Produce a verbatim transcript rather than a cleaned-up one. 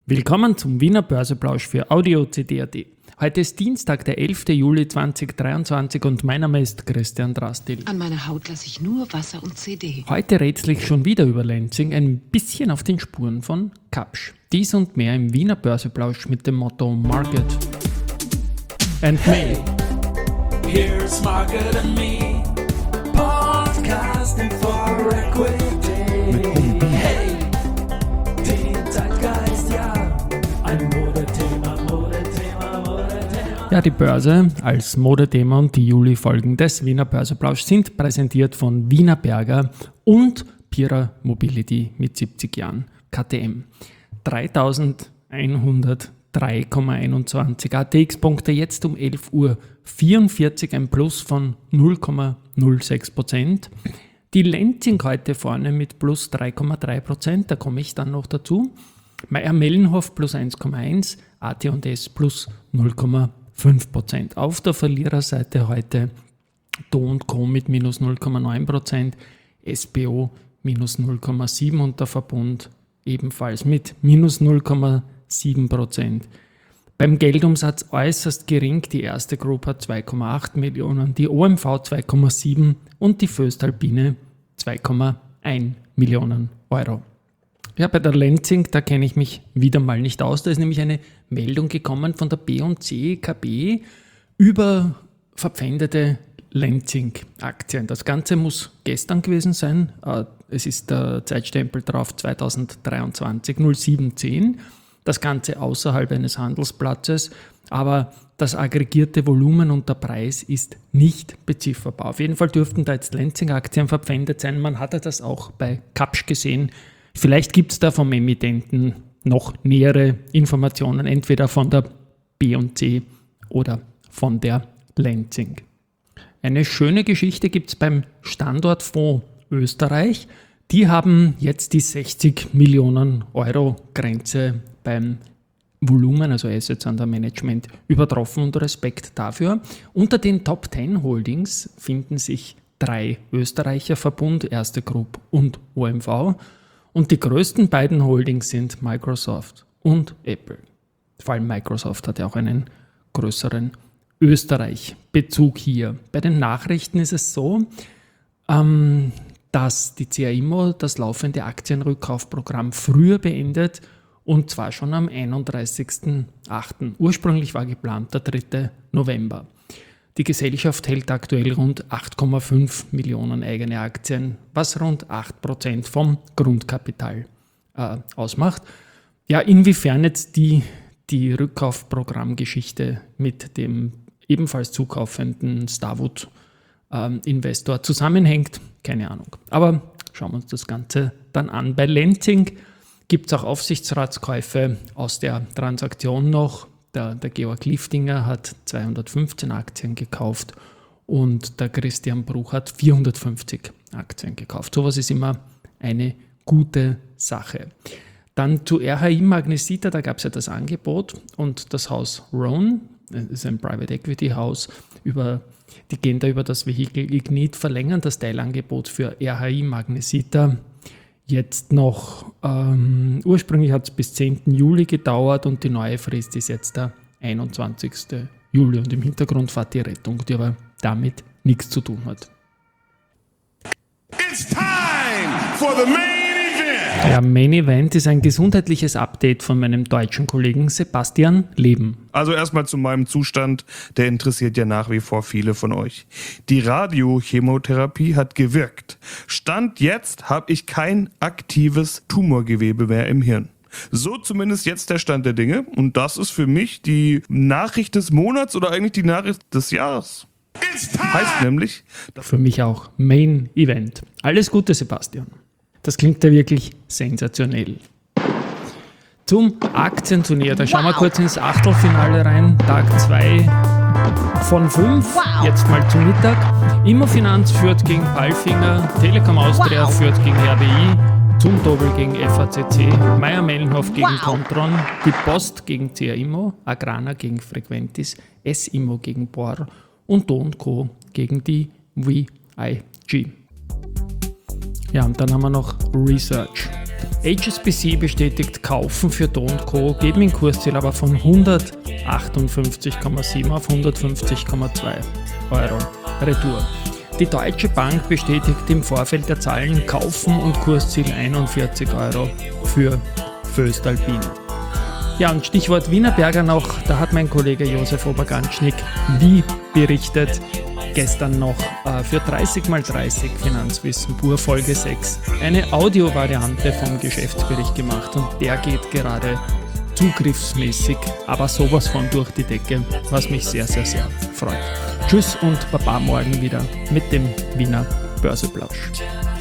Willkommen zum Wiener Börseplausch für Audio C D punkt A T. Heute ist Dienstag, der elfter Juli zweitausenddreiundzwanzig und mein Name ist Christian Drastil. An meiner Haut lasse ich nur Wasser und C D. Heute rätsel ich schon wieder über Lenzing, ein bisschen auf den Spuren von Kapsch. Dies und mehr im Wiener Börseplausch mit dem Motto Market and Me. Here's Market and Me, podcasting for equity. Hey, den Zeitgeist, ja, ein Modethema, Modethema, Modethema. Ja, die Börse als Modethema und die Juli-Folgen des Wiener Börseplausch sind präsentiert von Wiener Berger und Pira Mobility mit siebzig Jahren K T M. dreitausendeinhundertdrei Komma einundzwanzig A T X-Punkte, jetzt um elf Uhr vierundvierzig, ein Plus von null Komma null sechs Prozent. Die Lenzing heute vorne mit plus drei Komma drei Prozent, da komme ich dann noch dazu. Mayr-Melnhof plus eins Komma eins, A T und S plus null Komma fünf Prozent. Auf der Verliererseite heute Do und Co mit minus null Komma neun Prozent, S B O minus null Komma sieben und der Verbund ebenfalls mit minus null Komma sieben Prozent. Beim Geldumsatz äußerst gering, die erste Group hat zwei Komma acht Millionen, die O M V zwei Komma sieben und die Voestalpine zwei Komma eins Millionen Euro. Ja, bei der Lenzing, da kenne ich mich wieder mal nicht aus, da ist nämlich eine Meldung gekommen von der B und C K B über verpfändete Lenzing-Aktien. Das Ganze muss gestern gewesen sein, es ist der Zeitstempel drauf zweitausenddreiundzwanzig null sieben zehn. Das Ganze außerhalb eines Handelsplatzes, aber das aggregierte Volumen und der Preis ist nicht bezifferbar. Auf jeden Fall dürften da jetzt Lenzing-Aktien verpfändet sein. Man hatte das auch bei Kapsch gesehen. Vielleicht gibt es da vom Emittenten noch nähere Informationen, entweder von der B und C oder von der Lenzing. Eine schöne Geschichte gibt es beim Standortfonds Österreich. Die haben jetzt die sechzig Millionen Euro Grenze beim Volumen, also Assets under Management, übertroffen und Respekt dafür. Unter den Top zehn Holdings finden sich drei Österreicher Verbund, Erste Group und O M V. Und die größten beiden Holdings sind Microsoft und Apple. Vor allem Microsoft hat ja auch einen größeren Österreich-Bezug hier. Bei den Nachrichten ist es so, ähm, dass die C A Immo das laufende Aktienrückkaufprogramm früher beendet und zwar schon am einunddreißigsten achten Ursprünglich war geplant der dritte November. Die Gesellschaft hält aktuell rund acht Komma fünf Millionen eigene Aktien, was rund acht Prozent vom Grundkapital äh, ausmacht. Ja, inwiefern jetzt die, die Rückkaufprogrammgeschichte mit dem ebenfalls zukaufenden Starwood ähm, Investor zusammenhängt, keine Ahnung. Aber schauen wir uns das Ganze dann an. Bei Lenzing gibt es auch Aufsichtsratskäufe aus der Transaktion noch. Der, der Georg Liftinger hat zweihundertfünfzehn Aktien gekauft und der Christian Bruch hat vierhundertfünfzig Aktien gekauft. Sowas ist immer eine gute Sache. Dann zu R H I Magnesita, da gab es ja das Angebot und das Haus Rohn, das ist ein Private Equity Haus, über, die gehen da über das Vehikel Ignit, verlängern das Teilangebot für R H I Magnesita. Jetzt noch, ähm, ursprünglich hat es bis zehnten Juli gedauert und die neue Frist ist jetzt der einundzwanzigsten Juli und im Hintergrund fährt die Rettung, die aber damit nichts zu tun hat. It's time for the main event. Ja, Main Event ist ein gesundheitliches Update von meinem deutschen Kollegen Sebastian Leben. Also erstmal zu meinem Zustand, der interessiert ja nach wie vor viele von euch. Die Radiochemotherapie hat gewirkt. Stand jetzt habe ich kein aktives Tumorgewebe mehr im Hirn. So zumindest jetzt der Stand der Dinge und das ist für mich die Nachricht des Monats oder eigentlich die Nachricht des Jahres. Heißt nämlich... Für mich auch Main Event. Alles Gute, Sebastian. Das klingt ja wirklich sensationell. Zum Aktienturnier, da schauen wir kurz ins Achtelfinale rein. Tag zwei von fünf, jetzt mal zu Mittag. Immofinanz führt gegen Palfinger, Telekom Austria führt gegen R B I, Zumtobel gegen F A C C, Mayr-Melnhof gegen Kontron, die Post gegen C A Immo, Agrana gegen Frequentis, S-Immo gegen Bor und Do und Co. gegen die V I G. Ja, und dann haben wir noch Research. H S B C bestätigt Kaufen für Do und Co., geben den Kursziel aber von hundertachtundfünfzig Komma sieben auf hundertfünfzig Komma zwei Euro Retour. Die Deutsche Bank bestätigt im Vorfeld der Zahlen Kaufen und Kursziel einundvierzig Euro für Voestalpine. Ja, und Stichwort Wienerberger noch, da hat mein Kollege Josef Oberganschnick wie berichtet, gestern noch äh, für dreißig mal dreißig Finanzwissen pur Folge sechs eine Audiovariante vom Geschäftsbericht gemacht und der geht gerade zugriffsmäßig, aber sowas von durch die Decke, was mich sehr, sehr, sehr freut. Tschüss und Baba morgen wieder mit dem Wiener Börseplausch.